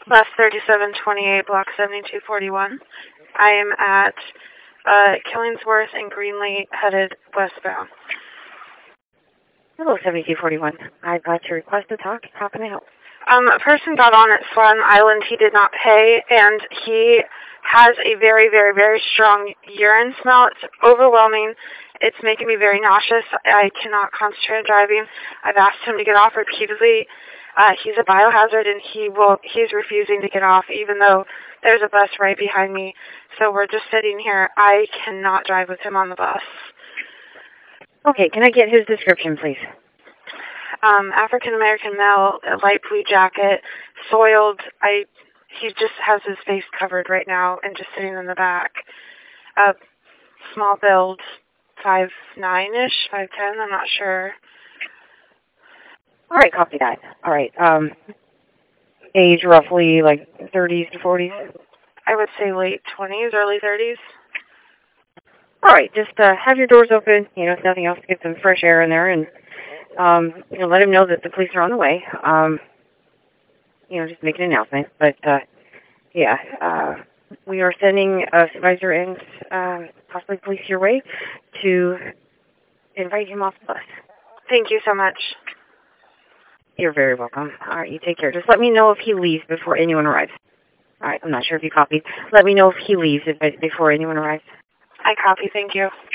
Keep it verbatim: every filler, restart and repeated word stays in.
West thirty-seven twenty-eight, Block seventy-two forty-one. I am at uh, Killingsworth and Greenlee, headed westbound. Hello, seventy-two forty-one. I've got your request to talk. How can I help? Um, a person got on at Swan Island. He did not pay, and he has a very, very, very strong urine smell. It's overwhelming. It's making me very nauseous. I cannot concentrate on driving. I've asked him to get off repeatedly. Uh, he's a biohazard, and he will. He's refusing to get off, even though there's a bus right behind me. So we're just sitting here. I cannot drive with him on the bus. Okay, can I get his description, please? Um, African-American male, a light blue jacket, soiled. I. He just has his face covered right now and just sitting in the back. Uh, small build, five nine-ish, five ten, I'm not sure. All right, copy that. All right. Um, age roughly like thirties to forties? I would say late twenties, early thirties. All right, just uh, have your doors open, you know, if nothing else, get some fresh air in there, and, um, you know, let him know that the police are on the way. Um, you know, just make an announcement. But, uh, yeah, uh, we are sending a supervisor and uh, possibly police your way to invite him off the bus. Thank you so much. You're very welcome. All right, you take care. Just let me know if he leaves before anyone arrives. All right, I'm not sure if you copied. Let me know if he leaves if, before anyone arrives. I copy. Thank you.